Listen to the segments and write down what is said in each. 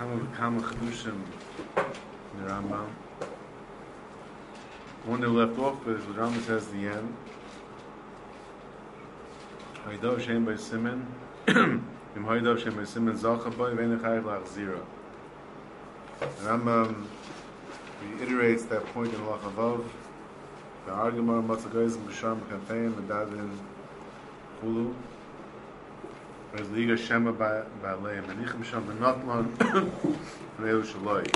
Kama Chedushim in the Rambam. One that we left off with is what Rambam says at the end. Haidov Shem by Simon. Im Haidov Shem by Simon Zacha Boy Vein Chayiv Lachzira. The Rambam reiterates that point in Lachavav. The Argamar Matzagayz and B'Sham Kafayim and Dadin Chulu. Whereas Liga Shema Ba'aleim and Ichim Sham B'Notman Ne'u Shaloi.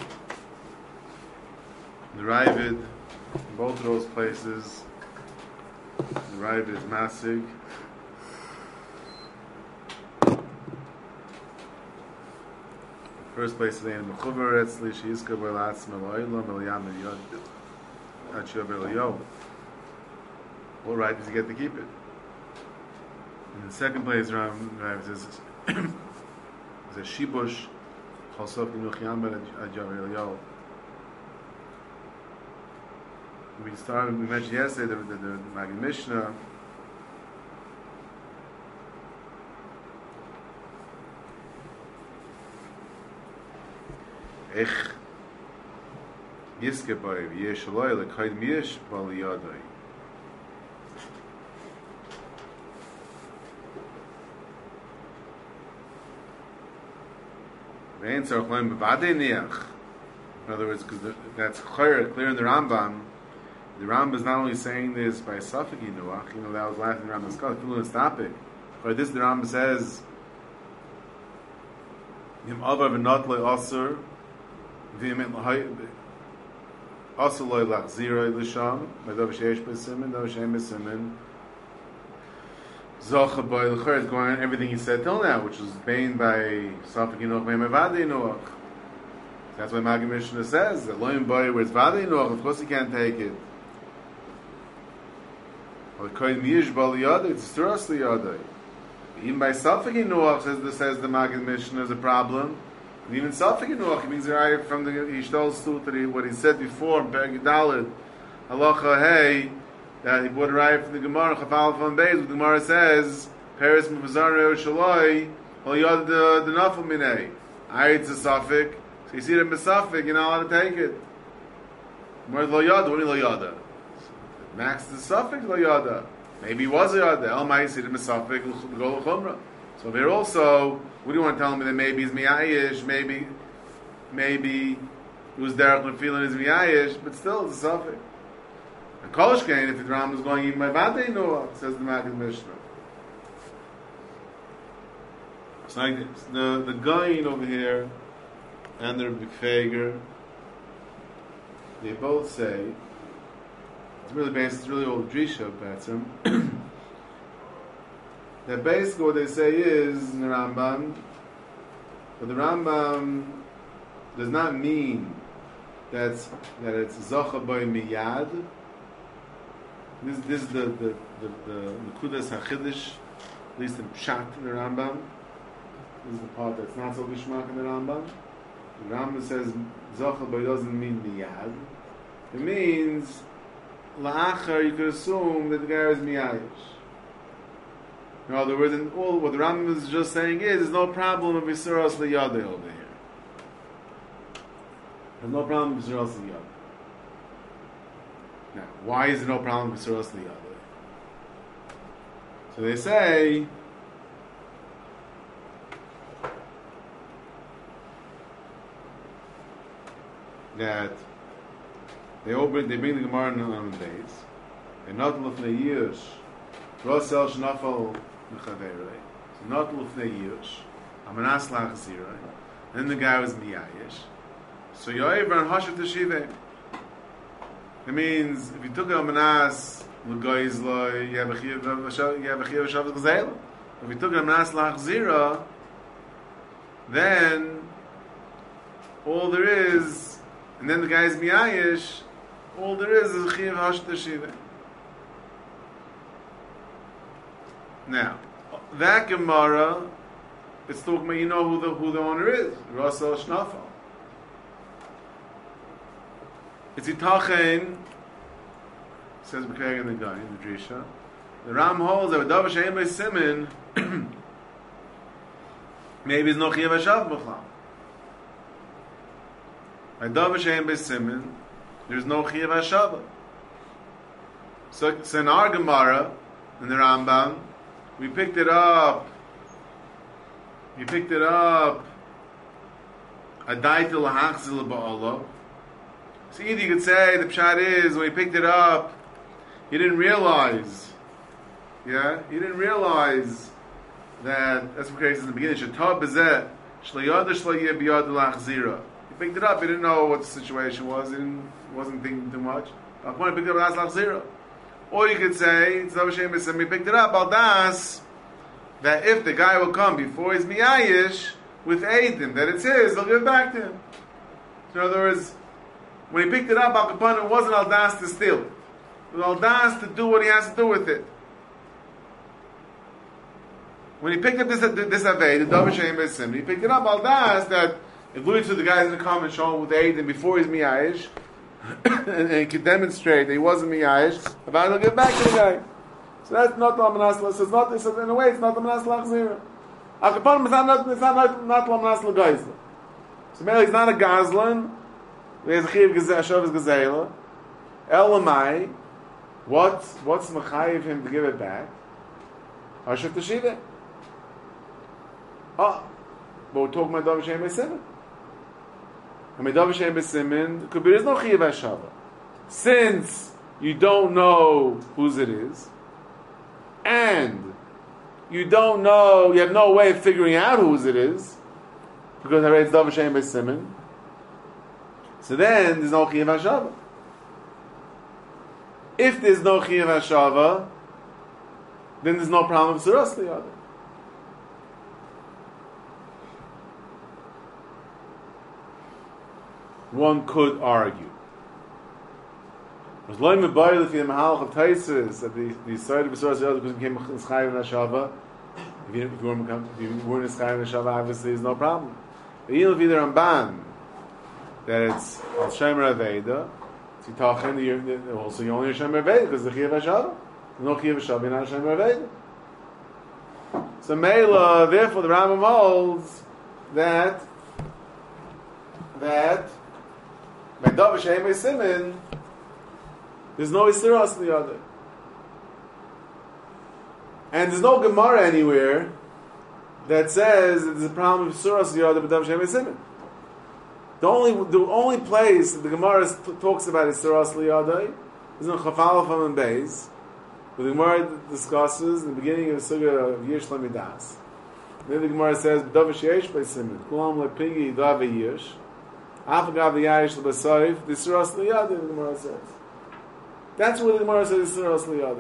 The Ravid, in both of those places, the Ravid is Masig. First place is in Mechuvar Etzli Sheyizka B'Latz Melo'ilam Eliyam Eliyod Achiyov Eliyod. What right does he get to keep it? In the second place, Rav says, there's a Shibush Chalsof Yinuch Yamel Achiyov Eliyod. We mentioned yesterday the Maggid Mishnah. Ech Yiske Boy Yesh Eloi Lekaid Miyesh Bal Yadai. Vein Tzarech Loim B'Vadei Niach. In other words, because that's clear in the Rambam. The Rambam is not only saying this by Safek Yinuach, that was last in the Rambam's Kal, Filu Nestapik. But this, the Rambam says, Yim Ava V'Not Loi Osir, V'Yim Osir Loi Lachziroi L'Sham, V'Dov Sheish B'Simen, Dov Sheim B'Simen, Zocha B'Oi L'Chor is going on everything he said till now, which was banned by Safek Yinuach, Ve'Yim V'Vadei Yinuach. That's why Maggid Mishnah says, that Loim B'Oi, where it's V'Vadei Yinuach, of course he can't take it. It's even by Safek Yinuach says the Maggid Mishnah is a problem. And even Safek Yinuach means right from the Yishtol Sutri, what he said before in Perek Daled, Halacha Hey, that he brought a right from the Gemara Chafal from Beis. The Gemara says Paris Mufazar Reu Shaloi Al Yad the Nafel Minei. It's a Safek. So you see that Safek, you're not allowed to take it. Where's Lo Yada? What do you mean Lo Yada? Max the suffix lo yada. Maybe he was a yada. El ma'isi the suffix go l'chumra. So here also, what do you want to tell me that maybe he's miyayish, maybe it was derech l'filin is miyayish, but still it's a suffix. And kolishkein, if the Rambam is going even by vadei noach, says the Maggid Mishnah. It's like this. The Gaon over here and the Rebbe Feger, they both say. It's really old Drisha, Batsum. That basically what they say is in the Rambam, but the Rambam does not mean that it's Zocha Boy Miyad. This is the Nekudas HaChidish, at least in Pshat in the Rambam. This is the part that's not so Gishmak in the Rambam. The Rambam says Zocha Boy doesn't mean Miyad. It means La'achar, you could assume that the guy is miyayish. In other words, what the Rambam is just saying is, there's no problem of Yisuras L'Yadeh over here. There's no problem with Yisuras L'Yadeh. Now, why is there no problem with Yisuras L'Yadeh? So they say, that they bring the Gemara on the days. And not lufnei yish. Rosel shnafal mechaverei. So not lufnei yish. Amanas lachzirei. Then the guy was miyayish. So yoev ran hashav teshiveh. It means if you took a amanas l'goyz lo, you have a chiyuv shav gzeila. If you took a amanas lachzira, then all there is, and then the guy is miyayish. All there is a chiyuv hashav teshiveh. Now, that Gemara, it's talking about, you know who the owner is. Rasal Shnafal. It's Itachen, says B'Keg in the guy, in the Drisha. The Ram holds that Davar Shein by Simen, maybe it's no Chiyuv Hashav B'chlam. By Davar Shein B'Simin, there's no Chiyav HaShava. So in our Gemara, in the Rambam, we picked it up. Adaitil Hachzil Ba'Allah. So either you could say the pshat is when he picked it up, he didn't realize. Yeah, he didn't realize that. That's what Christ in the beginning. Shatab bezeh shlayad shlayeh biyad lachzira. He picked it up. He didn't know what the situation was. He wasn't thinking too much. But when he picked it up, that's lachzira. Or you could say it's Davar Shein B'Simin. He picked it up. Baldas that if the guy will come before he's miyayish with Eidim, that it's his, they'll give it back to him. So in other words, when he picked it up, Al Kapan, it wasn't Al Das to steal it. It was Al Das to do what he has to do with it. When he picked up this Aved, the Davar Shein B'Simin, he picked it up Al Das that if Louis to the guys in the comments show him with Eidim before he's miyayish, and he could demonstrate that he wasn't miyayish, about he'll give it back to the guy. So that's not Lamanas. So it's not. So in a way, it's not Lamanas Lachzira. Akapanim is not Lamanas Lagaisla. So maybe he's not a Gazlan. There's a Chiv Shavis Gazela. Elamai. What's Mechayiv him to give it back? Hashav Tashida. But we're talking about Davar Shein B'Simin. And Davar Shein B'Simin could be there's no Chiv Hashava. Since you don't know whose it is, and you don't know, you have no way of figuring out whose it is, because it's Davar Shein B'Simin. So then there's no Chiyav HaShava. If there's no Chiyav HaShava, then there's no problem with Suras Liyada. One could argue. Was loy mebayil if you mahalach of taisis that the side of the source because it came Chayiv Nashava. If you weren't Chayiv Nashava, obviously there's no problem. But even if either Ramban that it's Al Shemer Aveda, it's Yitachin also you only Shemer Aveda because the Chayiv Nashava. No Chayiv Nashava, you're not Shemer Aveda. So Meila, therefore the Rambam holds that by Davar Shein B'Simin there's no Isiras the other. And there's no Gemara anywhere that says that there's a problem with Isiras the other but Davar Shein B'Simin. The only place that the Gemara talks about Isiras Liyadai is in Chafal Fam and Beis, where the Gemara discusses in the beginning of the Sugya of Yish Lamidas. Then the Gemara says, Davar Shein B'Simin, Kulam Lepingi Davar Yish, Afagav Yayish L'Basayif, the Isiras Liyadai, the Gemara says. That's what the Gemara says is Isiras Liyadai.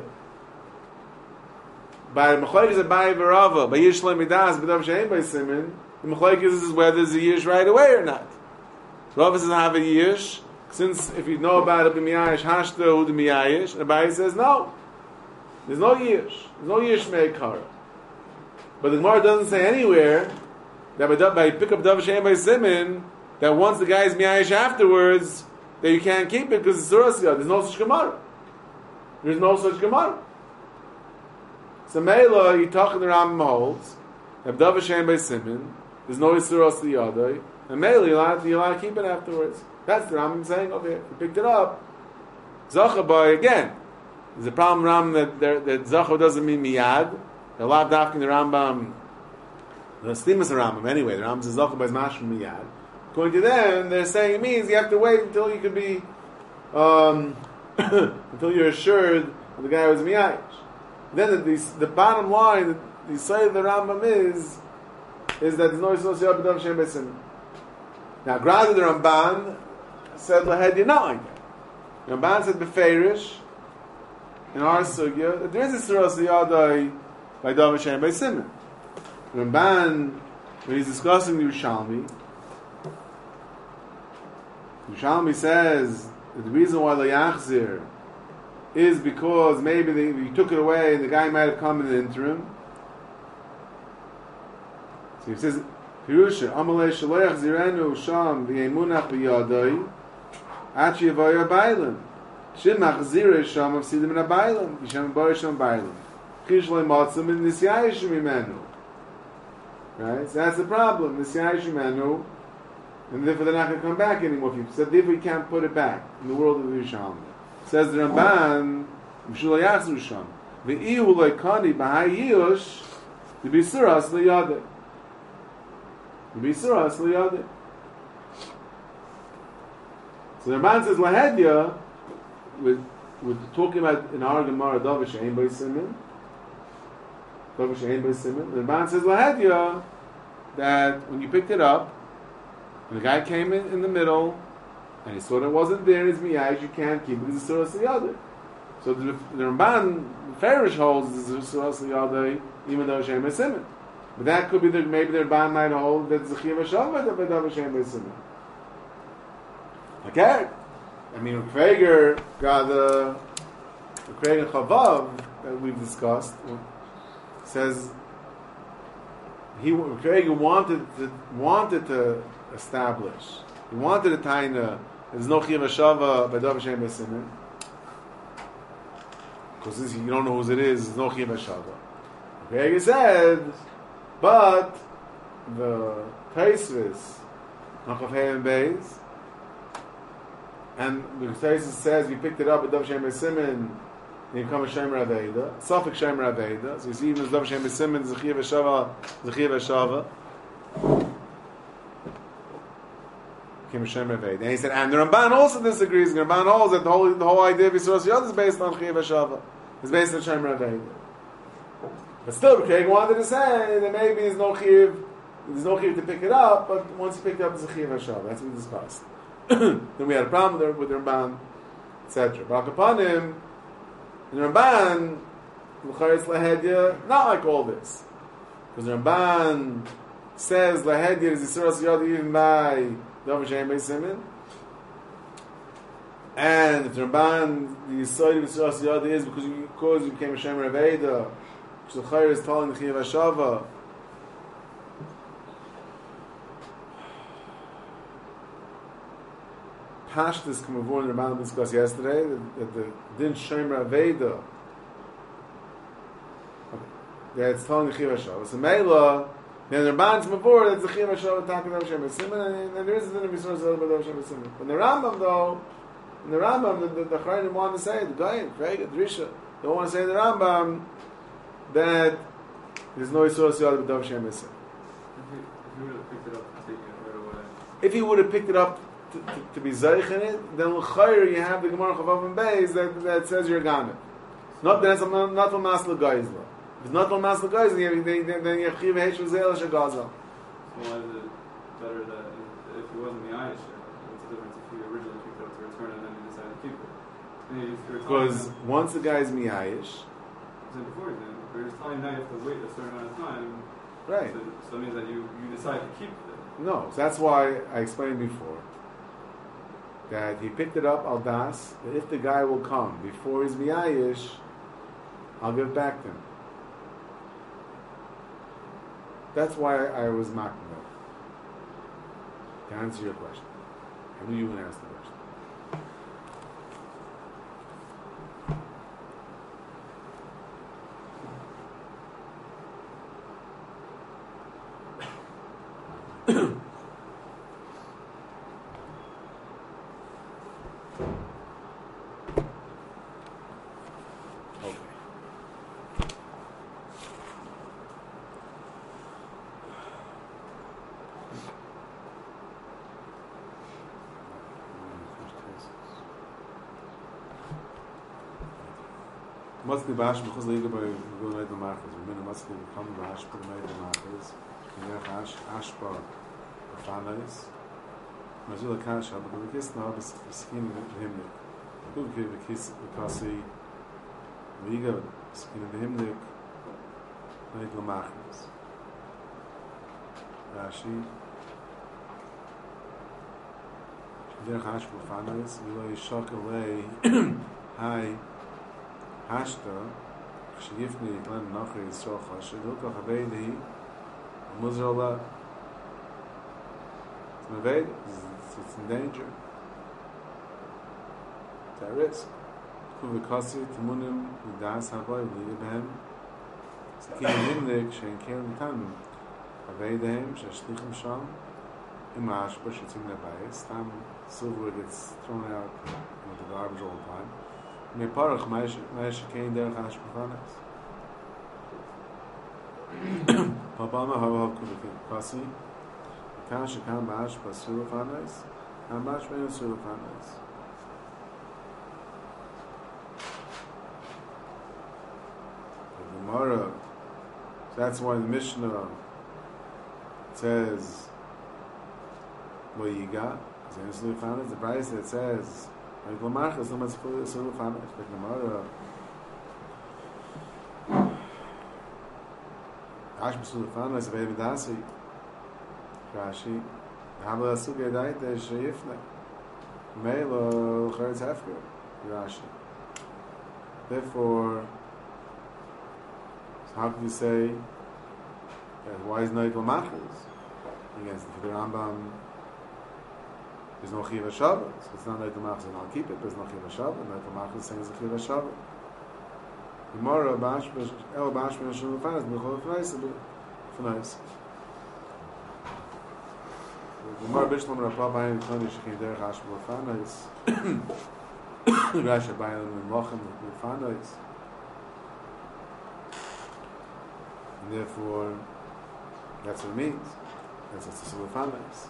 By Mechlekes is a Bayi V'Rava, by Yish Lamidas, B'Davar Shein B'Simin, the Mechlekes is whether there's a Yish right away or not. Rava says have a Yish, since if you know about it, B'Miyayish, Hashta Hu D'Miyayish, and Bayi says no. There's no Yish. There's no Yish Me'ekara. But the Gemara doesn't say anywhere that by pick up Davar Shein B'Simin, that once the guy is Miyayish afterwards, that you can't keep it because it's Suras Liyadai. There's no such Gemara. There's no such Gemara. So Meila, Yitach the Rambam holds, that Davar Shein B'Simin, there's no Suras Liyadai, and Meila, you're allowed to keep it afterwards. That's the Rambam saying over here. You picked it up. Zachabai, again, there's a problem Rambam that Zachav doesn't mean Miyad. They're allowed to the Rambam, the Stimas Rambam anyway, the Rambam says Zachabai is Mashma Miyad. According to them, they're saying it means you have to wait until you could be, until you're assured that the guy was miyayish. Then the bottom line, the side of the Rambam is that there's no association with Davar Shein B'Simin. Now, granted, the Ramban said lahed you're not like that. The Ramban said beferish in our sugya that there is a Isiras Liyadai by Davar Shein B'Simin. The Ramban, when he's discussing the Yerushalmi says that the reason why the Yachzir is because maybe you took it away and the guy might have come in the interim. So he says, Pirusha, Amalei Shaloyach Zirenu Sham V'yemunach B'yadai Achi Yavaya Bailan Shimach Zireh Sham of Sidim and Abailan Yisham Bar Sham Bailan Kishloi Matzim and Nisyayish Mimenu. Right? So that's the problem. Nisyayish Mimenu and therefore they're not going to come back anymore. So therefore you can't put it back in the world of the Yerushalmi. Says the Ramban, Mishul Yachzu Sham, Ve'ihu Loikani B'Hai Yush, the Bisuras Liyadeh. The Bisuras Liyadeh. So the Ramban says, Lahedya, with talking about in our Gemara, Davish Ein Bei Simen, Davish Ein Bei Simen, the Ramban says, Lahedya, that when you picked it up, and the guy came in the middle, and he saw that it wasn't there, his miyaj, you can't keep it because it's Suras Liyadeh. So the Ramban, the Farish holds it's Suras Liyadeh, even though Shem is Simon. But that could be maybe the Ramban might hold that it's a Chiv HaShavah that Dav Shem is Simon. Okay? I mean, Kreger got the Kreger Chavav that we've discussed says Kreger wanted to establish. He wanted a taina. There's no Chiv HaShavah by Dav Shem B'Simen. Because since you don't know whose it is, there's no Chiv HaShavah. Okay, he said, but the Taisvis, Nachav Hey and Beis, and the Taisvis says we picked it up at Dav Shem B'Simen, and you become a Shemer Aveda, Safek Shemer Aveda. So you see, even as Dav Shem B'Simen is a Chiv HaShavah, And he said, and the Ramban also disagrees. The Ramban holds that the whole idea of Yisroel Yod is based on Chiv HaShavah. It's based on Shemer Aveda. But still, Craig wanted to say that maybe there's no Chiv to pick it up, but once you pick it up, it's a Chiv HaShavah. That's what we discussed. Then we had a problem with the Ramban, etc. But upon him, the Ramban, L'charetz Lahedya, not like all this. Because the Ramban says Lahedya is Yisroel Yod even by Dav Shem B'Simen, and the Ramban, the Yisrael Yisrael Yad is because you became a Shemer Aveda, which the Chayr is telling the Chiv HaShavah. Pashtus Kamavur and the Ramban discussed yesterday that the Din Shemer Aveda that it's telling the Chiv HaShavah. So Meila. Then the Ramban's before that's the Chiv HaShavah talking about Dav Shem B'Simen, and there is a din of Yisroel Yod by Dav Shem B'Simen. But the Rambam though, the Chayrim want to say the Goyim, Frege, Drisha, they want to say the Rambam that there's no Yisroel Yod by Dav Shem B'Simen. If he would have picked it up to be Zaych in it, then l'chayr you have the Gemara Chavav and Beis that says you're Gana. Not that it's not from Masla Geizla. If it's not from Masla Geizla, then you have Chiv Heshu Zel Shagaza. So why is it better that if he wasn't the Irish, what's the difference if he originally picked it up to return it and then he decided to keep it? Because once the guy is Miyayish, so before he did, but you're just telling him now you have to wait a certain amount of time. Right. So it means that you decide to keep it. No, so that's why I explained before that he picked it up al das, that if the guy will come before he's Miyayish, I'll give it back to him. That's why I was mocking that. To answer your question. I knew you were going to ask the question. Must be bash because league by going out the markets. We mean must be come bash for the markets. Yeah, ashpa fanas. Mazula cash up because the kiss now is skin him. Look give the kiss because he liga skin him the markets. Rashi. Der hash for fanas. We will shock away. Hi. Hashta, Shigifni, Glen Nachri, Socha, Shidulka, Havedi, Muzrala. It's in danger. It's at risk. Kuvikasi, Timunim, Udas, Havoy, Ligabehem, Sakin Himnik, Shankin Tam, Havedem, Shashlichim Sham, Imash, but it's in the bias. Tam silver gets thrown out with the garbage all the time. Me parach meish kein der hash befanes. Papa ma hava kasi. Kash kan mash pasul fanes. And mash me sul fanes. The Gemara. That's why the Mishnah says what you got. The price that says like Lamach is almost fully Sulafan. But Gemara Ash Sulafan is a baby dasi. Rashi Habla Suga Dait Shayifna Melo Charetz Hefker Rashi. Therefore, how can you say why is Noit Lamachas against the Rambam? There's no Chiva Shabbat, so it's not Noit Lamachas, and I'll keep it. There's no Chiva Shabbat. Noit Lamachas is saying it's a Chiva Shabbat. Gemara El Bashmi Shul Fanas B'Chol Fnais Fnais. Gemara Bishlam Rappa Bayin Toni Shekin Derech Ashbul Fanas. Rashi Bayin Lochem Fanas. And therefore, that's what it means. That's what the Sulufanas.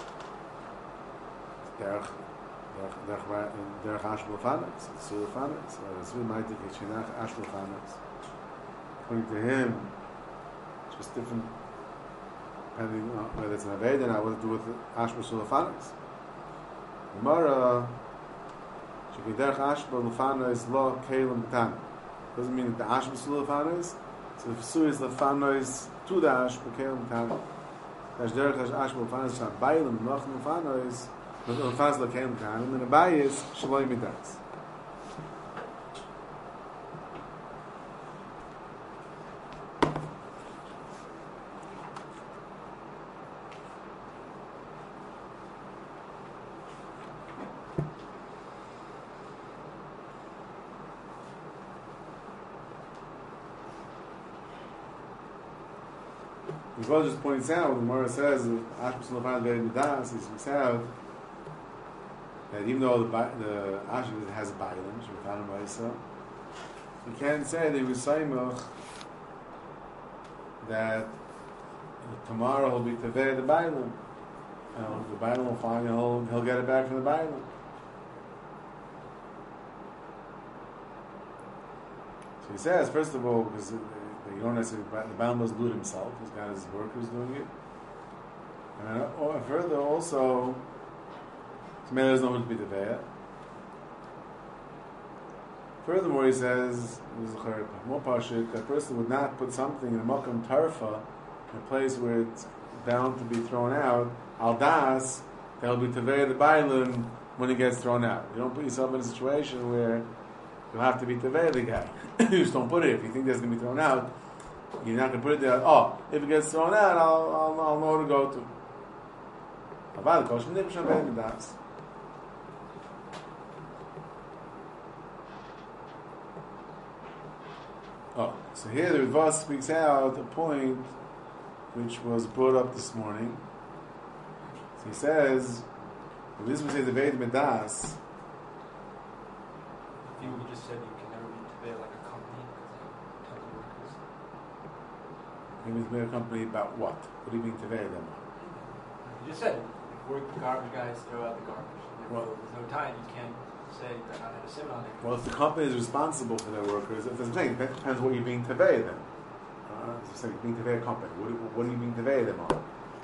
Derech Ashbul Fanas. The Sulufanas. It's really mighty Kishinach Ashbul Fanas. According to him, it's just different, depending on whether it's an Aved and what to do with Ashbul Sulufanas. Gemara, Sheki Derech Ashbul Fanas Lo Kelim B'Tan. Doesn't mean that the Ashbul Sulufanas. So the Pesur is Lefanois to the Ash, Bekelim Tan. There's Derech Ash Befanos, Shabayim, Noch Lefanois, Lefanos Lekelim Tan, and then the Bayis, Shaloi Midas. The Gemara just points out, the Gemara says, Ashbus Lefan Very Midas, he points out that even though the Ashbus has a Bailam, Shematan Maisa, you can't say that he was Saimach that tomorrow he'll be Tevei the Bailam. The Bailam will find he'll get it back from the Bailam. So he says, first of all, because you don't necessarily, the Bailam doesn't do it himself, he's got his workers doing it. And further also, maybe there's no one to be Tevei. Furthermore, he says, more Pashik, that person would not put something in a Makam Tarfa, in a place where it's bound to be thrown out, Al Das, that'll be Tevei the Bailam when it gets thrown out. You don't put yourself in a situation where you'll have to be Tevei the guy. You just don't put it. If you think that's going to be thrown out, you're not going to put it there. Oh, if it gets thrown out, I'll know where to go to. Oh, so here the Rivas speaks out a point which was brought up this morning. So he says, this was the Veid Medas. You just said you can never be Tevei like a company because they have workers. You mean Tevei a company about what? What do you mean Tevei them? You just said garbage guys throw out the garbage. There's no time. You can't say they're not going to sit on it. Well, if the company is responsible for their workers, it doesn't think. That depends what you're being Tevei them. So you're being Tevei a company. What do you mean Tevei them on?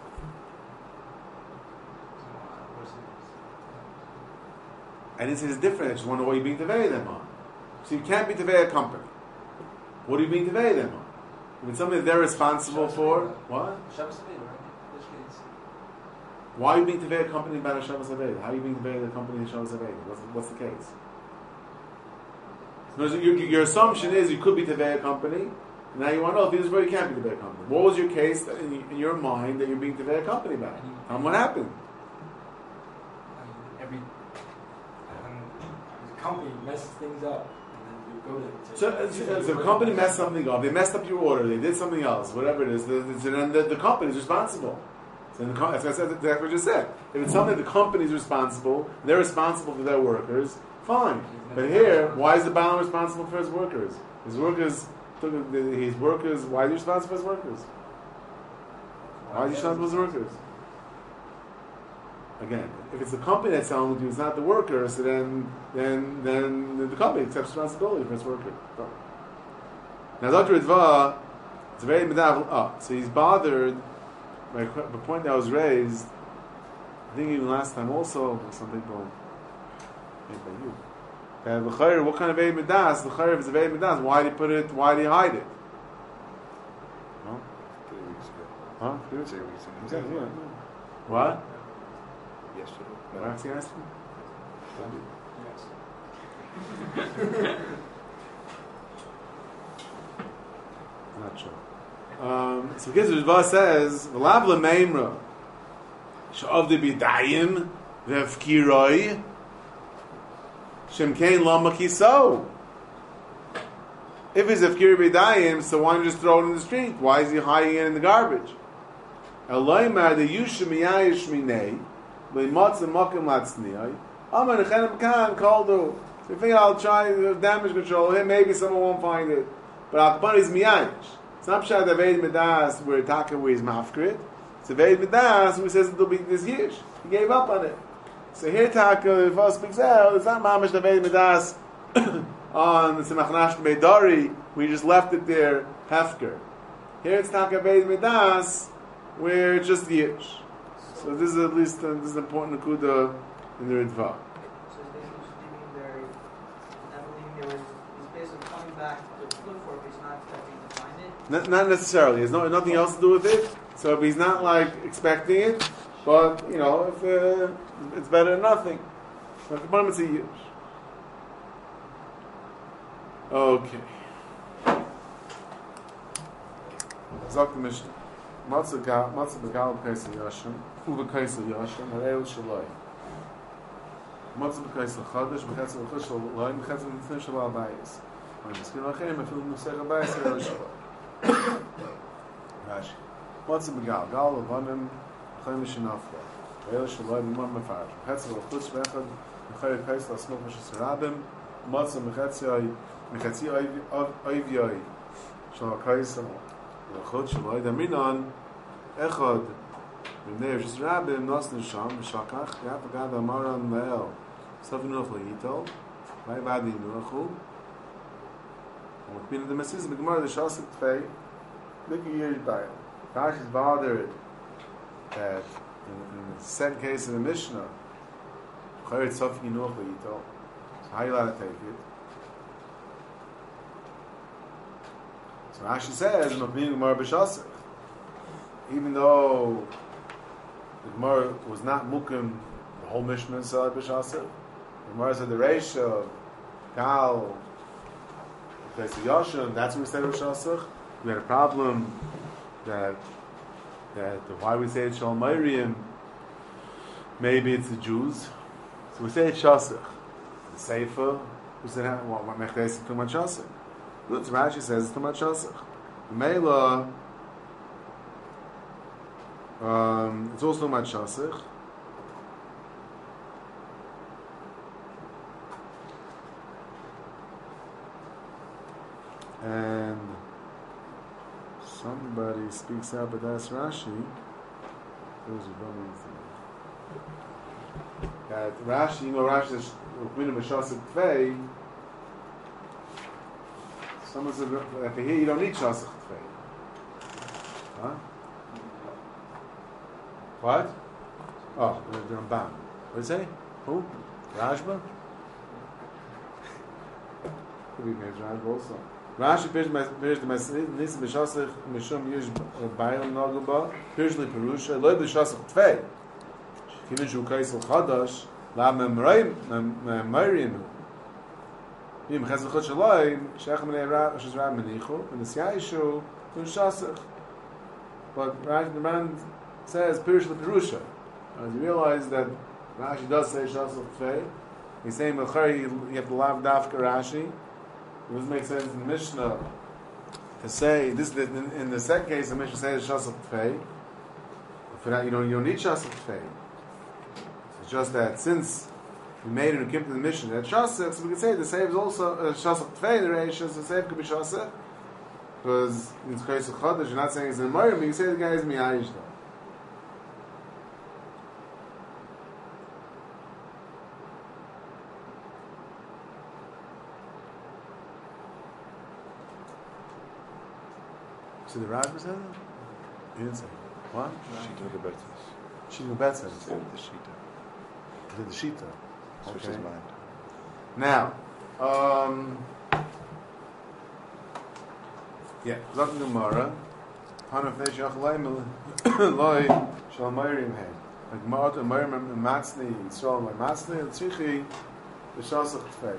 I didn't say it's different. I just want to know what you're being Tevei them on. So you can't be Tevei a company. What are you being Tevei them on? I mean, something that they're responsible for. What? Shabbos Aveda, right? In this case. Why are you being Tevei a company about a Shabbos Aveda? How are you being Tevei the company in Shabbos Aveda? What's the case? So your assumption is you could be Tevei a company. Now you want to know if this is where you can't be Tevei a company. What was your case that in your mind that you're being Tevei a company about? And what happened? Every company messes things up, and then you go to. So the company messed something up. They messed up your order. They did something else. Whatever it is, the company is responsible. So that's what I just said. If it's something the company is responsible, they're responsible for their workers, fine. But here, why is the Baal responsible for his workers? His workers, why is he responsible for his workers? Why is he responsible for his workers? Again, if it's the company that's selling the it's not the worker, so then the company accepts responsibility for its worker. Now, Dr. Ritva, it's a very medav. So he's bothered by the point that was raised. I think even last time also, some people, maybe by you. That what kind of Ve'ed Midas? The Chayyim is a Ve'ed Midas. Why did he put it? Why did he hide it? No? 3 weeks ago. Huh? 3 weeks ago. Exactly. Yeah. What? Yesterday. What else he asked Yes. Not sure. So Gizur Dva says, "V'lav lemeimra she'ov de b'dayim v'efkiroi shem kein lama kiso." If it's efkir b'dayim, so why don't you just throw it in the street? Why is he hiding it in the garbage? Eloymar the yushem yayish minei v'imotzim mokim latzniai. Amar nechenem kan koldu. So you think I'll try damage control here? Maybe someone won't find it. But Akbar is miyayish. It's not pshat of Ve'ed Midas where Taka where he's mafkrit. It's a Ve'ed Midas who says it'll be this yish. He gave up on it. So here Taka, if I speaks out, it's not mamish the Ve'ed Midas on the Simach Nash Meidari, we just left it there, hefker. Here it's Taka Ve'ed Midas where it's just yish. So this is at least this is an important nakuda in the Ritva. So he's basically coming back to look for it, but he's not expecting to find it. Not necessarily. There's nothing else to do with it. So if he's not like expecting it, but if it's better than nothing. Like the moment it's a yish. Okay. Zok the Mishnah. Matzah begal b'kaisel yashim, u'b'kaisel yashim, hareu shaloi. Matzah b'kaisel chadash, b'kaisel l'chush shaloi, b'kaisel l'fnei shaloi abayis. V'niskin l'achim, afilu n'usech abayis, hareu shaloi. Rashi. Matzah begal, gal l'vanim, chayim l'shinafla. Hareu shaloi, b'mam mefarsh. B'kaisel l'chush v'echad, b'chayim kaisel l'smok v'shas rabim, matzah b'chatzi oiviyoi, shaloi kaisel, l'chod shaloi, daminon, echad, b'nei v'shas rabim, nos nisham, v'shakach, yap agad amaran le'el, Savinuch le'yitol, v'ayvadi nuachu, and the Mesiz, the Gemara, the Shasik Tfei, look at your diet. Rashi is bothered that in the second case of the Mishnah, Chayrit Savinuch le'yitol, so how are you allowed to take it? So Rashi says, Mapnin Gemara b'Shasik, even though the Gemara was not mukim the whole Mishnah inside b'Shasik, the Gemara said the Reisha of Gal, the place of Yashim, that's what we said b'Shasik. We had a problem that why we say it's Shalom Miriam, maybe it's the Jews. So we say it's Shasik. The Sefer, who said, what makes it too much Shasik? Look, Rashi says it's too much Shasik. The Mela, it's also too much Shasik. And somebody speaks out, but that's Rashi. Those who don't anything. That Rashi, Rashi says, Rukmina Meshasik Tvei. Someone said that here you don't need Shasik Tvei. Huh? What? Oh, the Ramban. What did it say? Who? Rashba? Could be made Rashba also. Rashi pirish the Mesiz b'Shasik mishum yish b'ayim naguba pirish li perusha loy b'Shasik Tvei. Kivin shu kaisel chadash la memariinu. Yim chesed chod shaloi sheich menei Rosh Rab menichu and the siyayishu to Shasik. But Rashi the man says pirish li perusha. As you realize that Rashi does say Shasik Tvei, he's saying Melchari you have to lav dafka Rashi. It doesn't make sense in the Mishnah to say this. In the second case, the Mishnah says Shasik Tfei. The For that, you don't need Shasach Tfei. It's just that since we made it and came to the mission that Shasach, so we can say the save is also Shasach Tfei, the Reish, the save could be Shasach, because it's Chayes Chodesh, you're not saying it's in the Morim, but you say the guy is Miyayish though. So the Rajma said that? He didn't say it. What? Shita the Betzis. Shita Betzis. Instead of the Shita. He did the Shita. Switch his mind. Now, yeah, Zok Gemara, Hanaf Neish Yachleim Loi Shal Meirim Hein. Like Gemara to Meirim Matzni Yisrael Loi Matzni and Tzichi B'Shasach Tfei.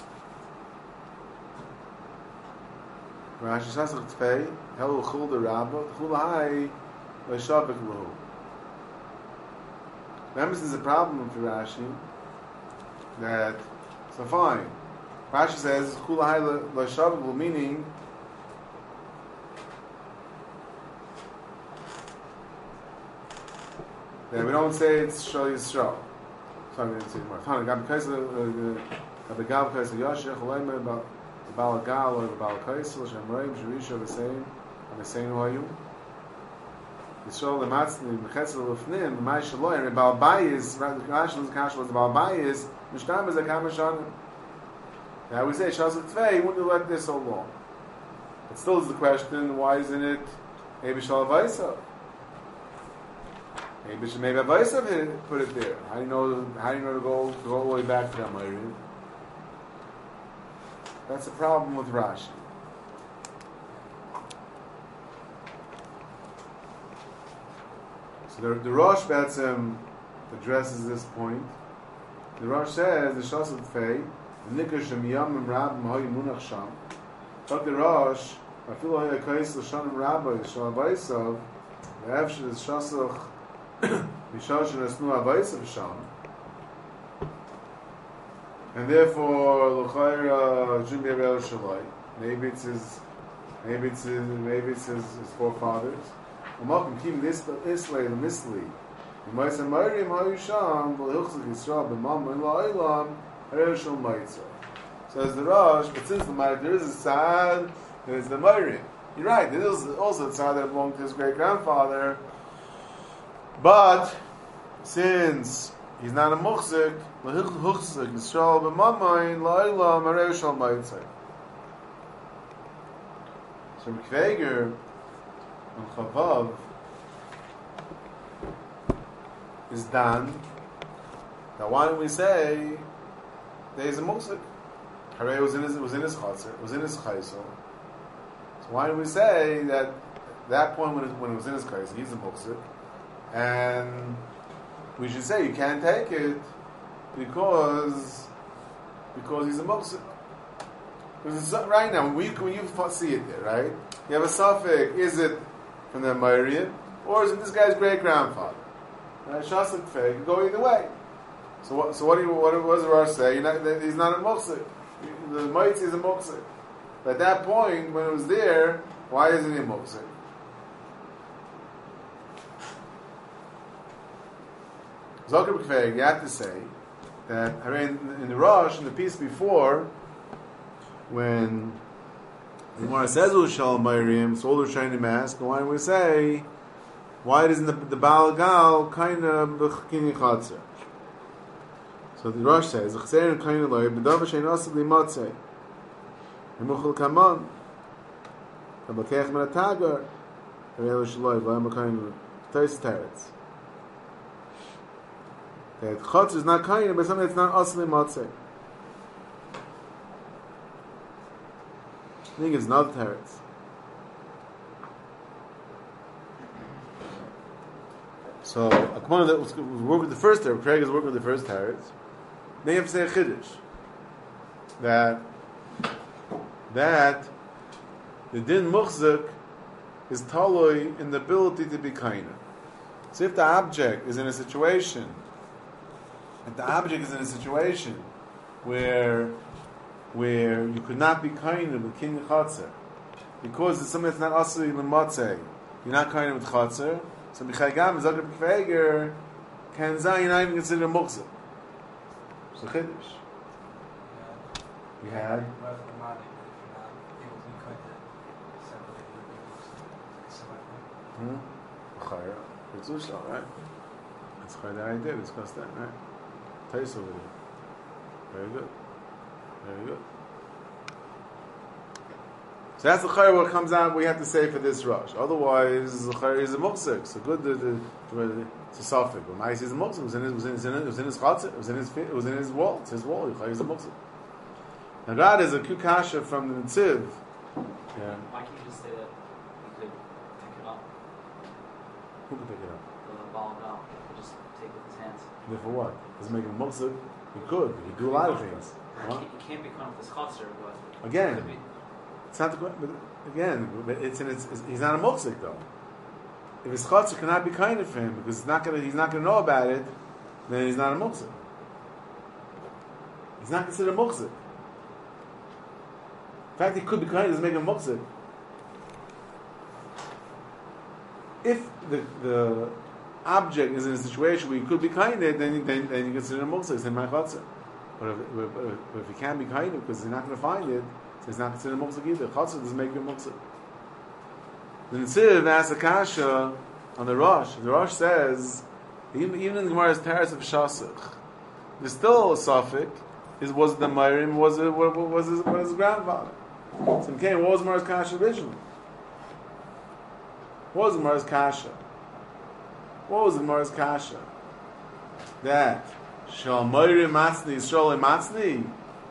Rashi Shasach Tfei Helu Chul the Rabba Chul Hai Loi Shavik Lahu. Remember, there's a problem for Rashi that, so fine, Rashi says Chul Hai Loi Shavik Lahu, meaning that we don't say it's Shal Yisrael. Sorry, we didn't say it more. Fine, Gab Kaisel, Gab Kaisel Yashich, Leime, Baal Gal, or Baal Kaisel, Shem Reim, Sherisha, the same, and the same who are you. Yisrael, the Matzli, Mechetzel, Lefnim, Mai Shaloim, and Baal Bayis, the Kash was the Baal Bayis, Mishtam is a Kamashanim. Now we say, Shasat Tvei, wouldn't you let this so long? It still is the question, why isn't it maybe Shal Vaisa? Maybe Avaisa put it there. How do you know to go all the way back to that Ma'ariv? That's the problem with Rashi. So the Rosh Betzim addresses this point. The Rosh says the Shasat Fei, the Nikar Shem Yamim Rabbim Hoy Munach Sham. But the Rosh, Afilo Hoy Akais L'Shanim Rabbi Shal Avaisav, the Efshir is Shasach and therefore maybe it's his forefathers. Says the Rosh, but since there is a tzad, there is the Meirim. You're right, there is also a tzad that belonged to his great grandfather. But since he's not a muchzik, Yisrael b'mamayin la'olam harei shal maitzay. So Mikveger on Chavav is done. Now why don't we say that he's a muchzik? Harei was in his chaser, was in his chaser. So why don't we say that that point when it was in his chaser, he's a muchzik? And we should say you can't take it because he's a Mosik. Because right now, when you see it there, right? You have a suffix, is it from the Ma'ariv, or is it this guy's great grandfather? Right? Shasik Fei can go either way. So what does the Rosh say? He's not a Mosik. The Maitzi is a Mosik. But at that point, when it was there, why isn't he a Mosik? Zokar B'Kveig, you have to say that in the Rosh, in the piece before, when the Gemara says Ushal Ma'ariv, so all they're trying to ask, why do we say, why isn't the Baal Gal kind of B'Chkini Chatzer? So the Rosh says, Chserin kind of like, B'dav Shein Osad Limatzei, Emuchel Kaman, Kabakech Men HaTagar, Karelu Shaloi, V'ayim HaKayin, Teis Teretz. That Chotz is not kind, but something that's not Osad Limatzei. I think it's not Teretz. So, Akmona that was working with the first Teretz, Craig is working with the first Teretz. Then you have to say a Chiddush. That the Din Muchzik is Taloi in the ability to be kind. So if the object is in a situation, where you could not be kind with King Chatzer, because it's something that's not Asli L'Matzeh, you're not kind with Chatzer, So B'chaygam and Zakir B'kveiger can Zayin not even consider Muksa. So Chiddush. You had? Chayra. It's Ushal, right? That's Chayra I did, discuss that, right? Taste over there. Very good. Very good. So that's the Chayra what comes out we have to say for this rush. Otherwise, the Chayra is a Muksik. So good, it's a Sophic. But Ma'is is a Muksik. It was in his Chatzah. It was in his wall. It's his wall. The Chayra is a Muksik. Now God is a Kukasha from the Netziv. Yeah. Why can't you just say that he could pick it up? Who can pick it up? The ball and out. He could just take it with his hands. For what? Does it make him Muksik? He could. He could do a lot of things. He can't be caught with his chutzner, but again, it could be. it's not the again. He's not a Muksik though. If his chutzner cannot be kind for him because he's not gonna know about it, then he's not a Muksik. He's not considered Muksik. In fact, he could be kind. Doesn't make him Muksik. If the object is in a situation where you could be kind, then you consider him Muksik. It's in my chutzner. But if he can't be kind because he's not going to find it, so he's not considered Muksik either. Chutzner doesn't make him Muksik. The Netziv asks a kasha on the Rosh. The Rosh says, even in the Gemara's Teres of Shasach, there's still a suffix. Was the Mayrim was his grandfather? So okay, what was Gemara's kasha originally? What was Gemara's kasha? What was Gemara's kasha? That Shal Mayrim Matzni Yisrael Matzni.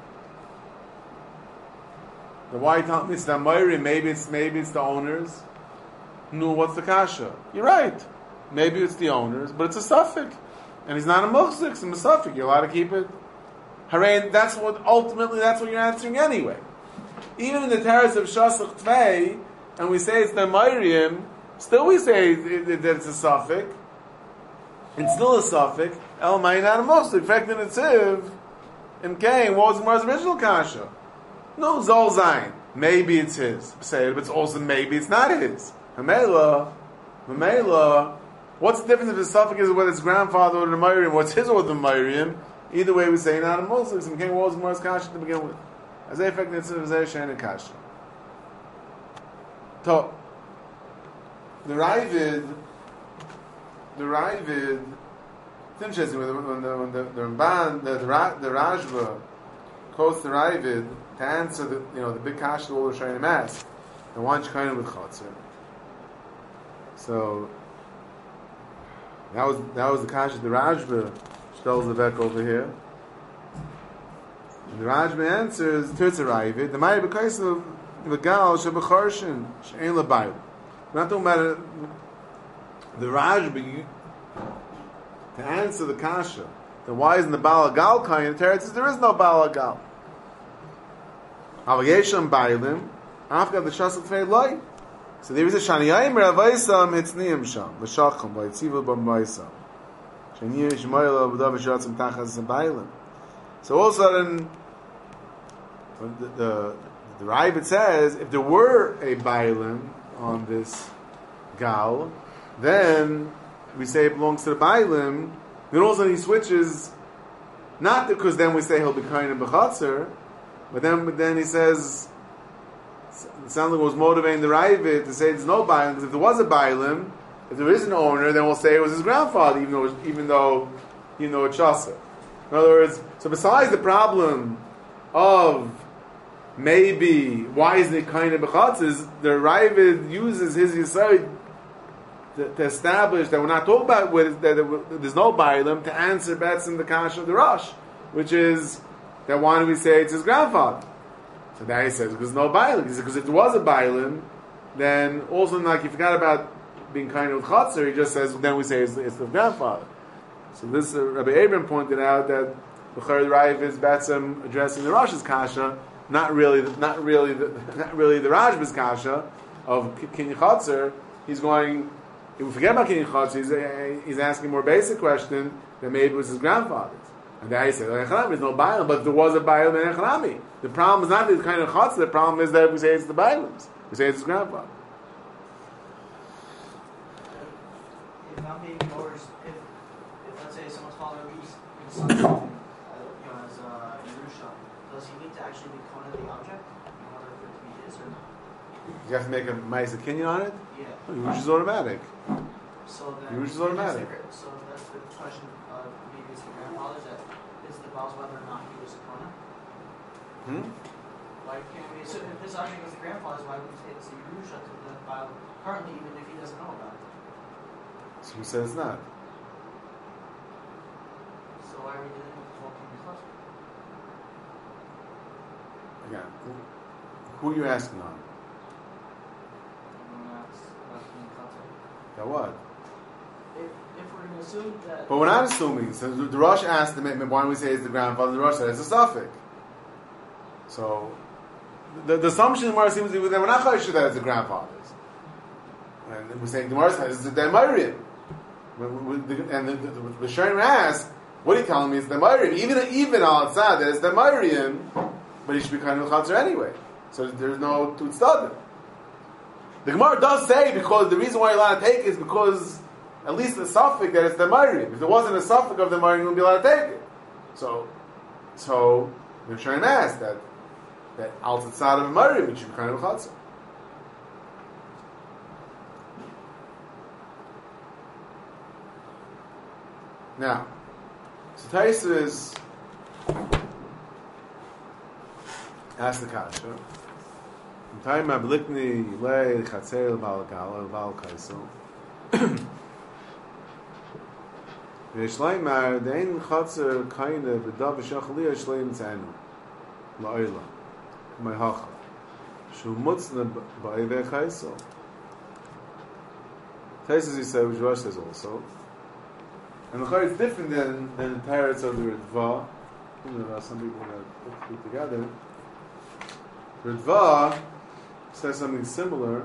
The why tell me it's the Mayrim? Maybe it's the owners. No, what's the kasha? You're right. Maybe it's the owners, but it's a suffix, and he's not a muhzik. It's a suffix. You're allowed to keep it. Hooray! That's what you're answering anyway. Even in the terrace of Shasach Tvei, and we say it's the Mayrim, still we say that it's a suffix. It's still a suffix. El May not a muhzik. In fact, in Netziv, in Cain, what was Gemara's original kasha? No, Zol Zayin. Maybe it's his. Say it, but it's also maybe it's not his. Mamela, what's the difference if the suffix is whether it's grandfather or the Mayrim, what's his or the Mayrim? Either way, we say not a Muslim. So Cain was Gemara's kasha to begin with. As a effect, it's a Shana kasha. So, the Ravid, it's interesting when the Ramban, the Rajva quotes the Ravid to answer the big kasha that all the Shainim ask. The one kind with Chatzar. So that was the kasha the Rajva tells the back over here. And the Rajva answers Tirtza Ravid. The Ma'ir b'kais of the Gal shebecharshin she'en lebayil. We're not talking about the Rajva to answer the kasha. Then why isn't the Baal Gal kain? The Teretz says there is no Baal Gal. Avayesham Bailim, after the Shasat Tvei Loi. So there is a Shaniyayim Ravaisam Hitzniim Sham, V'shacham, V'yitzivu B'maisam. Shaniyim Shmoyla B'dav V'shatzim Tachas Bailim. So all of a sudden, the Ravid says, if there were a Bailim on this Gal, then we say it belongs to the Bailim. Then all of a sudden he switches, not because then we say he'll be kind of B'chatzer, but then he says, it sounds like it was motivating the Ravid to say there's no Bailim, because if there was a Bailim, if there is an owner, then we'll say it was his grandfather, even though it's Shasa. In other words, so besides the problem of maybe why isn't it kind of B'chatzes, the Ravid uses his Yisod to establish that we're not talking about that there's no Bailim to answer Betzim the kasha of the Rosh, which is that why do we say it's his grandfather? So there he says because no Bailim. He says because if there was a Bailim, then also like you forgot about being kind of Chatzar, he just says then we say it's the grandfather. So this Rabbi Abraham pointed out that the Rav is Betzim addressing the Rosh's kasha, not really the Rajba's kasha of Kinyan Chatzar. He's going. If we forget about Kinyan Chatzar, he's asking a more basic question that maybe it was his grandfather's. And there he said, there's no Bailam, but if there was a Bailam in Echanami. The problem is not the kind of Chatzar, the problem is that we say it's the Bailam's. We say it's his grandfather. I'm being yours, if let's say someone's father leaves his son, as Yerusha, does he need to actually be Kona the object in order for it to be his, or no? You have to make a Ma'ase Kinyan on it? Yeah. Which is automatic. So then, Yours is automatic. So that's the question of maybe it's the grandfather's that is the boss whether or not he was a Kona. Why can't we? So if this object was the grandfather's, why would it's the Yerusha to the file currently, even if he doesn't know about it? So who says it's not? So why are we dealing with the whole king's husband? Again, who are you asking on? That what? If we're going to assume that. But we're not assuming. So the Rosh asked the why don't we say it's the grandfather? The Rosh said it's a suffix. So the assumption Gemara seems to be that we're not quite sure that it's the grandfather's. And we're saying Gemara says it's the Demarian. And the Sharon asked, what are you telling me? It's the Demarian. Even outside that it's the Demarian, but he should be kind of Chatzar anyway. So there's no Tut Stadim. The Gemara does say because the reason why you're allowed to take it is because at least the suffix that it's the Mariam. If there wasn't a suffix of the Mariam, you wouldn't be allowed to take it. So the Sharon asked that al tzad of a Mariam, it should be kind of a Chatzar. Now, so Taisa asked the Kasha. Time ablikni lei chatzer balgal bal kaiso. V'shleimar dein chatzer kaine v'dav v'shachli shleim tzanu la'oila my hacha shu mutzna ba'ivei kaiso. Taisus he said, which Rosh says also, and the Chayr is different than the Teretz of the Ritva. Some people that put together. Ritva says something similar.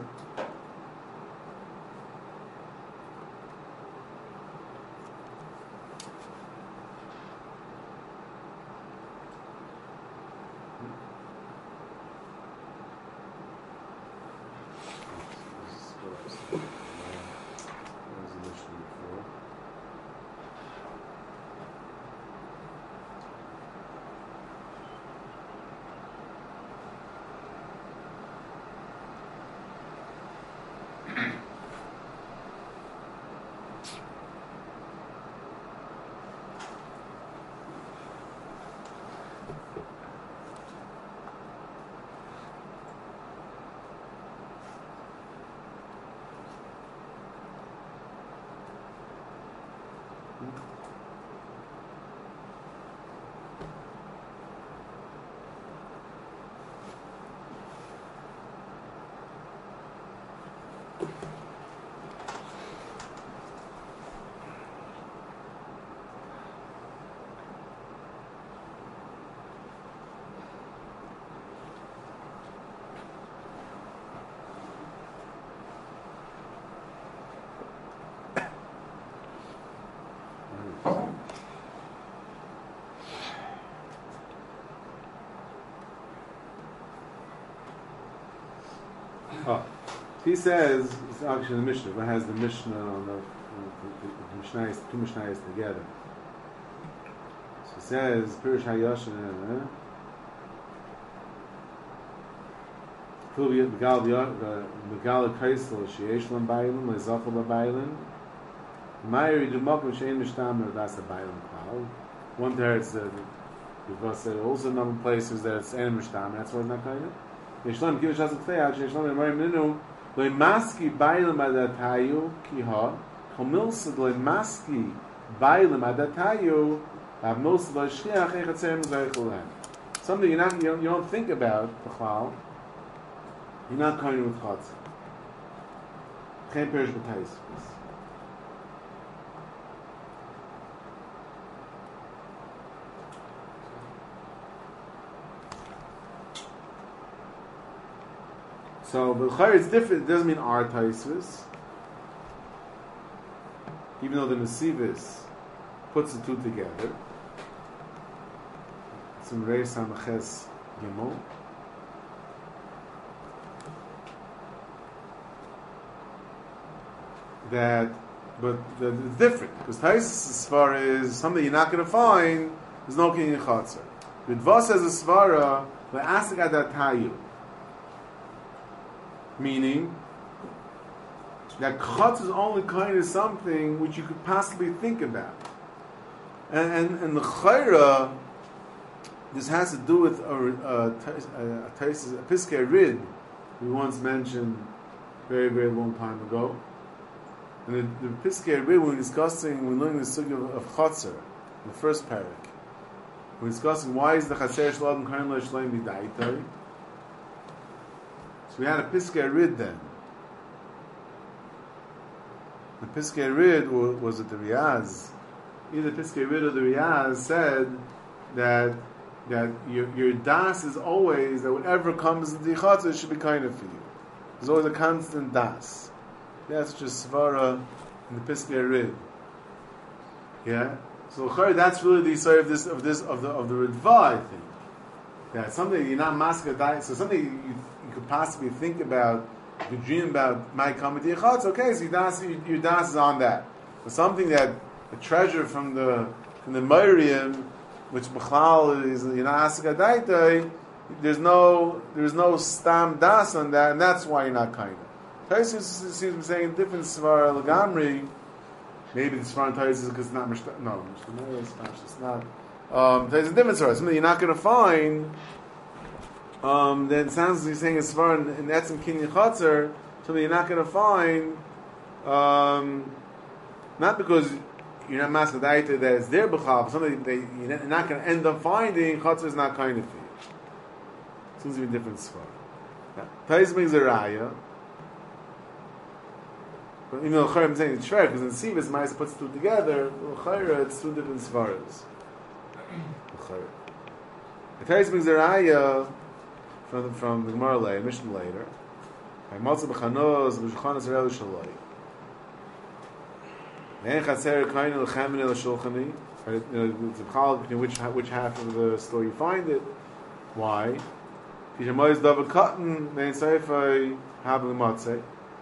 He says, it's actually the Mishnah, but has the Mishnah on the Mishnayos, two Mishnayos together. So he says, Pirish HaYoshin, Megal Kaisel, Sheyesh Lam Bailim, Lezachel Bailim, Mayri Dumakum Shein Mishtamer, that's the Bailim Klal. One teretz that Yivah said, also in other places that it's Ein Mishtamer, that's why it's not kind of. Yeshlam Kivish Hazak Feyad, Yeshlam Yemarim Minu, Loi Maski Bailim Adatayu, Kiha, Chomilsid Loi Maski Bailim Adatayu, Avmilsid Loi Shchiach, Echatzerim Zaychulen. Something you don't think about, B'chal, you're not going with Chatz. Chen Perish B'tais. So, the Chayr is different. It doesn't mean our Taisvis. Even though the Nesivis puts the two together. It's in Reis HaMaches Gimel. That But it's different because Taisus' svara is something you're not going to find. There's no king in Chatzar. Ritva says a svara le'asik adatayu, meaning that Chatzar is only kind of something which you could possibly think about, and the Chayra. This has to do with a Piskei Rid we once mentioned very, very long time ago. And the Piskei Rid, when we're learning the sugya of Chatzar, the first parak, we're discussing why is the Chaser Shalom Kain Lo Shleim B'Daitai. So we had a Piskei Rid then. The Piskei Rid was it the Riaz? Either Piskei Rid or the Riaz said that your das is always that whatever comes in the Chatzar should be kind of for you. There's always a constant das. That's just svara in the Piskei Rid. Yeah. So that's really the story of the Ritva, I think. Yeah, something you're not masker diet. So something you could possibly think about, you could dream about might come into your Chatzar. Okay, so your das is on that. But something that a treasure from the Miriam, which B'chlal is Yinasika Daitai, there's no stam das on that, and that's why you're not kind of. Taisus seems to be saying a different svara legamri. Maybe the svara in Taisus is because it's not mishta. No, it's not. There's a different svara. Something you're not going to find. Then it sounds like he's saying a svara in Etzem Kinyan Chatzar. Something you're not going to find. Not because you're not master daita that is there b'chal, something that you're not going to end up finding. Chatzar is not kind of for you. Seems to be a different svara. Taisus makes a raya. But even though I'm saying it's fair because in Sivas Ma'ase puts two together, it's two different svaras. The Taisus makes a raya from the Gemara later, Mishnah later. By Malza b'chanos b'shulchanos Reu Shaloi. Which half of the story you find it? Why? Kishamoy's double cotton, main seifai having matzeh.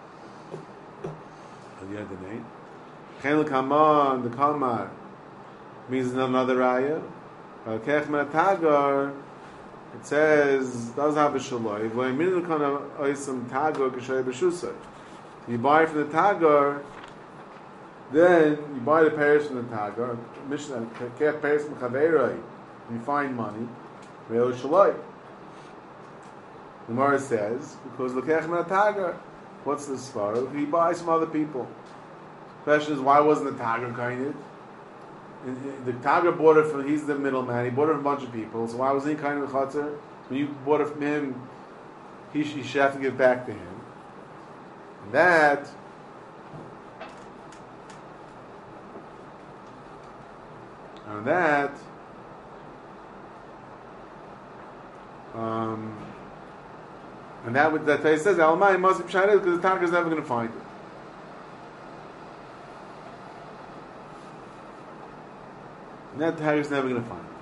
The other name. Chen l'kaman, the kamar means another raya. Kech tagar, it says does have a shaloi. V'aymin l'kana oisam tagar k'shay b'shusay. You buy from the tagar. Then you buy the pairs from the Tagar, Mishnah, Kech pairs from Chaverai, and you find money, Reo Shaloi. The Gemara says, because Lekech Min Tagar, what's the svara? He buys from other people. The question is, why wasn't the Tagar kind? The Tagar bought it from, he's the middleman, he bought it from a bunch of people, so why wasn't he kind of the Chatzar? When you bought it from him, he should have to give back to him. And that, and that Taisus says Almai must be pshat because the Tagar is never going to find it. And that Tagar is never going to find it.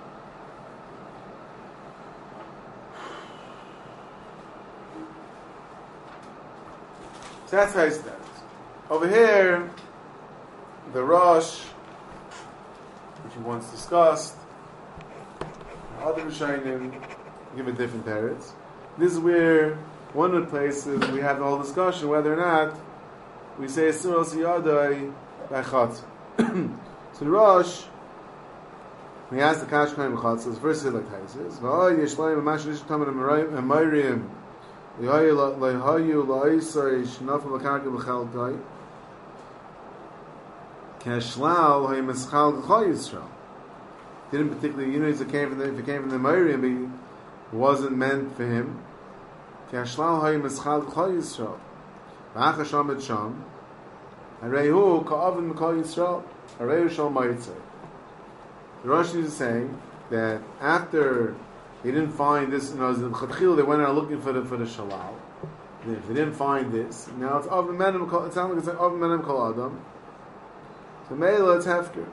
So that's how he stands. Over here, the Rosh, which we once discussed, other Rishonim give it different parrots. This is where one of the places we have the whole discussion whether or not we say Surah Siyadai by Chatzar. So the Rosh, when he asked the Kash Kaim Chatzar, the first thing like Taisus, V'ay Yishlayim Amash Nish Tamar Amayrim L'hayu L'haisai Shnafim L'karka L'chaltai Kashlal Hay Meschal L'Chol Yisrael. Didn't particularly, if it came from the Miriam, it wasn't meant for him. Kashlal Hay Meschal L'Chol Yisrael. V'acha Sham Et Sham. Harehu Ka'avin M'Kol Yisrael. Harehu Shal Mayitzei. The Rosh is saying that after they didn't find this, they went out looking for the Shalal. If they didn't find this, now it's Avim Menem. It sounds like it's Avim Menem Kol Adam. So Meila, it's Hefker.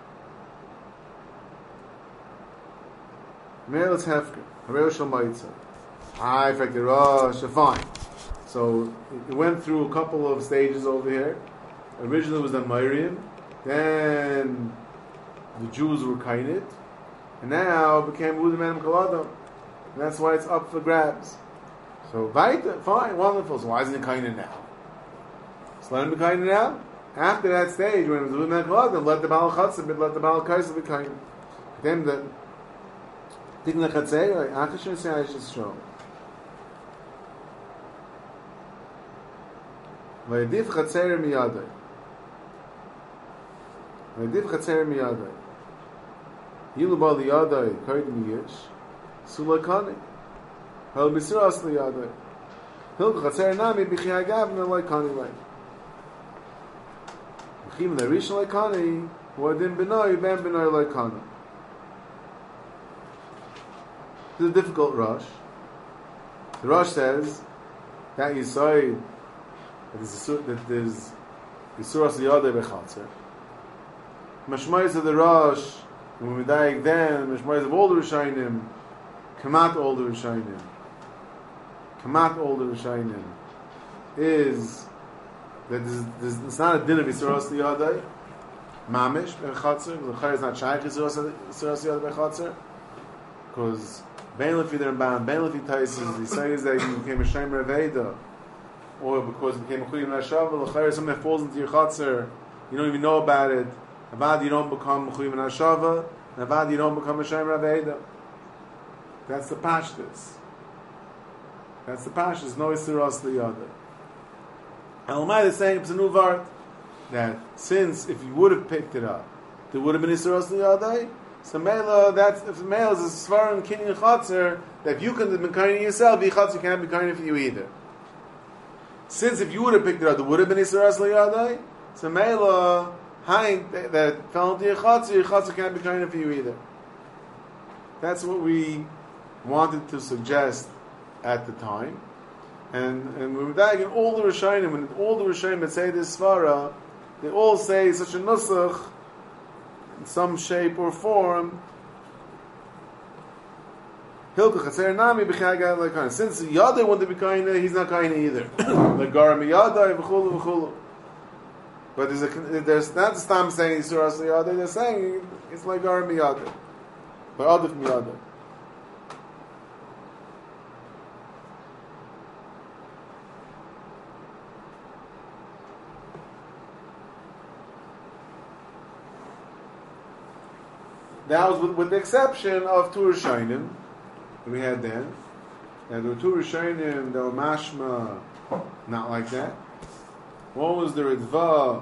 Meila, it's Hefker. Hareu Shal Mayitzah. In fact, the Rosh, fine. So it went through a couple of stages over here. Originally it was done Miriam, then the Jews were kainit, and now it became Udaman Kaladam. And that's why it's up for grabs. So, fine, wonderful. So why isn't it kainit now? So let him be kainit now. After that stage, when it was Udaman Kaladam, let the Baal Chatzah, let the Baal Kaisa be kainit. Then the Tigna Chatzei, Achashim Seyash Yisrael. Vayadif Chatzer Miyadai. Vayadif Chatzer Miyadai. Yilu Bal Yadai, Kaidim Yish, Sulakani. Hel Bisiras Liyadai. Hil Chatzer Nami, Bichi Agav, Nalaikani Lai. Chim the Rishon Laikani, Wadin Benoi, Ben Benoi Laikani. This is a difficult Rosh. The Rosh says that you saw that there's Yisuras Yadai Bechatzer. Mashmais of the Rosh, when we die then, Mashmais of all the Rishayim, Kamat all the Rishayim, is that it's not a din of Yisuras Yadai, Mamish Bechatzer, the Chayr is not Shaykh Yisuras Yadai Bechatzer, because Ben Lefi there ban, Ben Lefi Taisis, he says that he became a Shemer Aveda, or because it became a Chuyim Nashava, L'chayr, something that falls into your Chatzar, you don't even know about it, Avad you don't become Chuyim Nashava, and Avad you don't become a Shemer Aveda. That's the Pashtus. No Yisuras L'Yadai. And Almighty is saying, it's a new Vart, that since if you would have picked it up, there would have been Yisuras L'Yadai. So Mela, that's if the male is a Svarim Kinyan Chatzar, that if you can be kind of yourself, Chatzar can't be kind for you either. Since if you would have picked it up, there would have been Yisuras L'Yadai. So Mela, that fell into your Chatzar can't be kind for you either. That's what we wanted to suggest at the time. And when we're diving all the Rishonim, when all the Rishonim that say this Svara, they all say such a Nusach, in some shape or form. Hilka Chatzer Nami b'chagad like since Yadai wanted to be kaina, he's not kaina either. Like Garam Yadai v'chulu v'chulu. But there's not Stam saying Yisuras Yadai. They're saying it's like Garam Yadai, but Adif Yadai. That was with the exception of two Rishonim that we had then. And there were two Rishonim that were mashma, not like that. One was the Ritva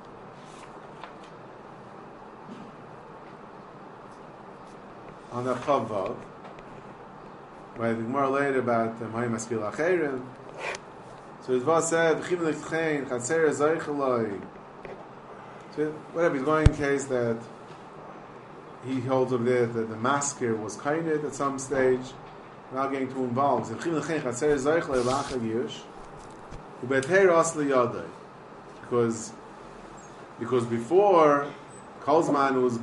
on the Chavav, by the Gemara later about Mayim Maskil Acherim. So Ritva said, V'chim l'chtchein, Chatzer Zaychaloi. So whatever, he's going in case that he holds over there that the masker was kained at some stage. We're not getting too involved. Because before Kolzman was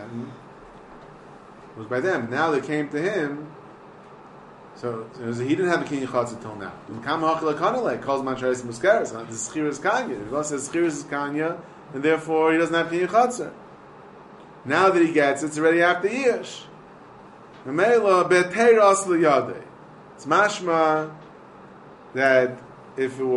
by them. Now they came to him. So he didn't have a kinyan chatzah until now. Kolzman tries to muskeres. The schir is kanya. The says schir is kanya, and therefore he doesn't have kinyan chatzah. Now that he gets it, it's already after Yish. It's mashma that if it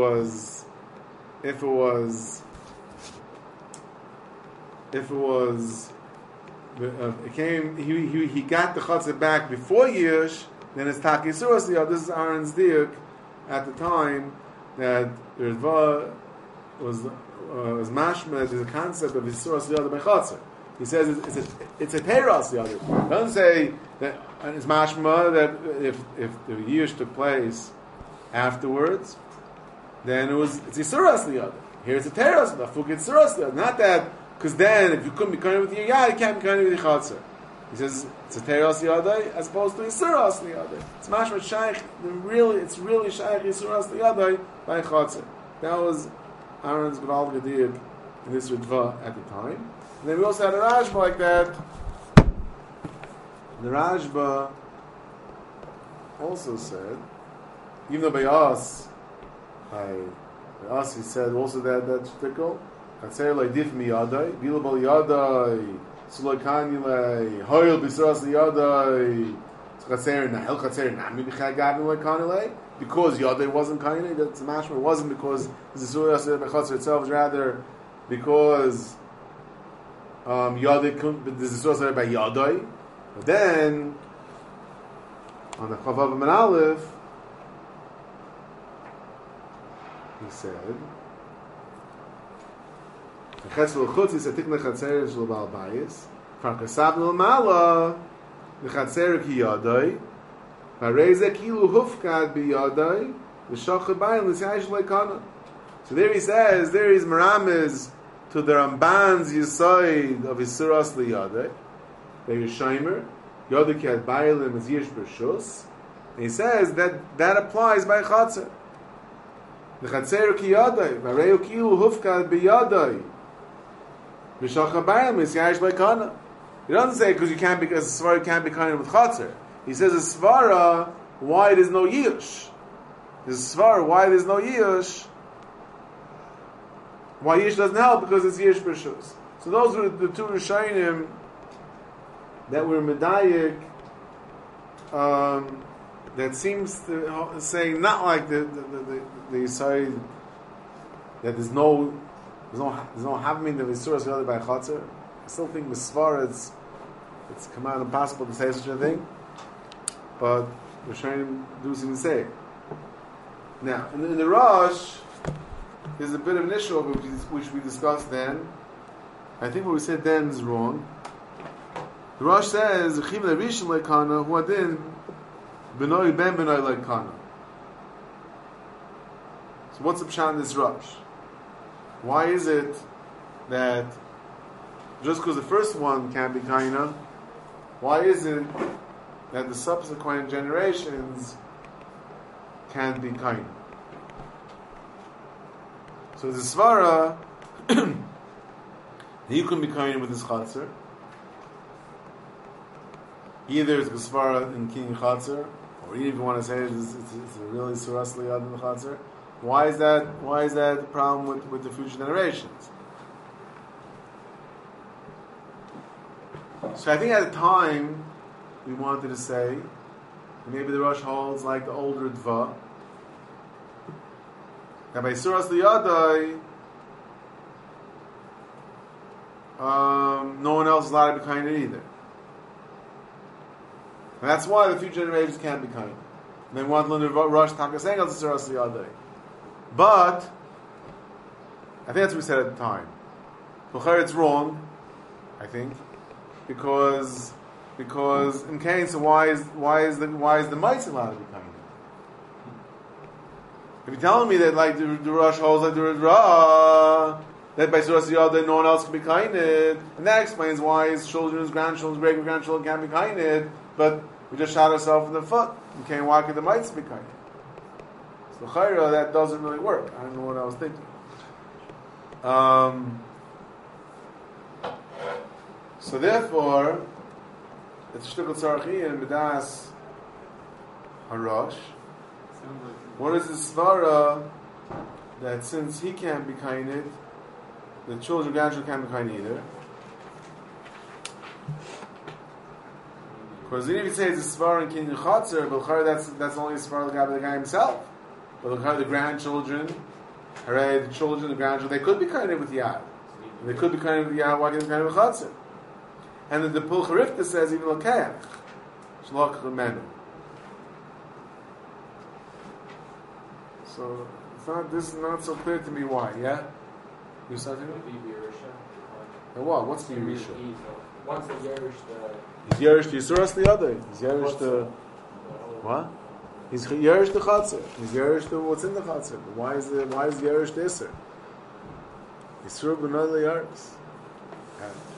came, he got the chutzah back before Yish, then it's Taki Yisuras Liyadai. This is Aaron's diuk at the time that Ritva was mashma. There's a concept of Yisuras Liyadai by chutzah. He says it's a teras the other. It doesn't say that it's mashma that if the yish took place afterwards, then it's yisuras the other. Here it's a teras the fuk yisuras the other. Not that because then if you couldn't be kind with your yad, you can't be kind with your chatzar. He says it's a teras the other as opposed to yisuras the other. It's mashma shaykh. It's really shaykh yisuras the other by chatzar. That was Aaron's Gval Gadir in this Ritva at the time. And then we also had a Rashba like that. The Rashba also said, even though by us he said also that shtickle, Chatzer loy dif mi yadai, bilu bal yadai, sulay kanile, hoyel b'suras yadai. Chatzer nahel chatzer nami b'chad gavin loy kanile. Because yadai wasn't kanile, that's mashma. It wasn't because the suras b'chatzer itself, was rather because yadai couldn't. This is suras by yadai. But then on the Chavav and Aleph, he said, "Chetzel l'chutz is atik nechatzer shel bal bayis. Farkasav l'mala nechatzer ki yadai. Hareze kilu hufkad bi yadai. V'shachar bayin l'syayish leikana." So there he says, there is merames to the Ramban's yisoid of Isuras liyadai. There is Shaimer. Yodek had Bailim is Yish Bershus. And he says that applies by Chatzer. The Chatzer ki Yodai, Vareu Kilu Hufkad bi Yodai. V'shachar Bailim is Yash Leikana. He doesn't say because Svara can't be kind with Chatzer. He says a Svara, why there's no Yish. There's a Svara, why there's no Yish. Why Yish doesn't help? Because it's Yish Bershus. So those were the two Rishonim that were medayik, that seems to say not like the side that there's no havmin of Isuras rather by Chatzer. I still think with Svar it's come out impossible to say such a thing, but we're trying to do something to say. Now in the Rosh, there's a bit of an issue which we discussed then. I think what we said then is wrong. The Rosh says, "Chiv leRishon leikana hu adin benoi ben benoi leikana." So what's the pshat in this Rosh? Why is it that just because the first one can't be kaina, why is it that the subsequent generations can't be kaina? So the svara, he couldn't be kaina with his chatzar. Either it's Gesvara in King Chatzar, or even if you want to say it's a really Suras Liyad in the Chatzar. Why is that the problem with the future generations? So I think at the time we wanted to say, and maybe the Rosh holds like the older Dva, that by Suras Liyadai, no one else is allowed to be kind either. And that's why the future generations can't be kind. They want to learn the Rosh Takaseng as a Suras Liyadai. But I think that's what we said at the time. B'chayr it's wrong, I think, because in Cain, so why is the mice allowed to be kind? If you're telling me that like the Rosh holds like the Ra, that by Suras Liyadai no one else can be kind, and that explains why his children, his grandchildren, great grandchildren can't be kind. But we just shot ourselves in the foot. We can't walk in the mites be kind. So chayra, that doesn't really work. I don't know what I was thinking. So therefore, it's shtukot tzarachi and bedas harosh. What is the svara that since he can't be kind, the children, grandchildren can't be kind either? Because even if you say it's a Svar and King Chatzar, but that's only a Svar the guy himself. But the grandchildren, the children, the grandchildren, they could be kind of with Yad. They could be kind of with Yad, why can't they be kind of with Chatzar? And then the Pul Charifta says even Lokeach, Shlach Remenu. So this is not so clear to me why. Yeah, you said it. And what? What's the Yerusha? Once the Yerush He's Yerush the Yisuras the other. He's Yerush the what? He's Yerush the Chatzar. He's Yerush the what's in the Chatzar. But why is Yerush the Isser? Yisur b'noi le'yaris.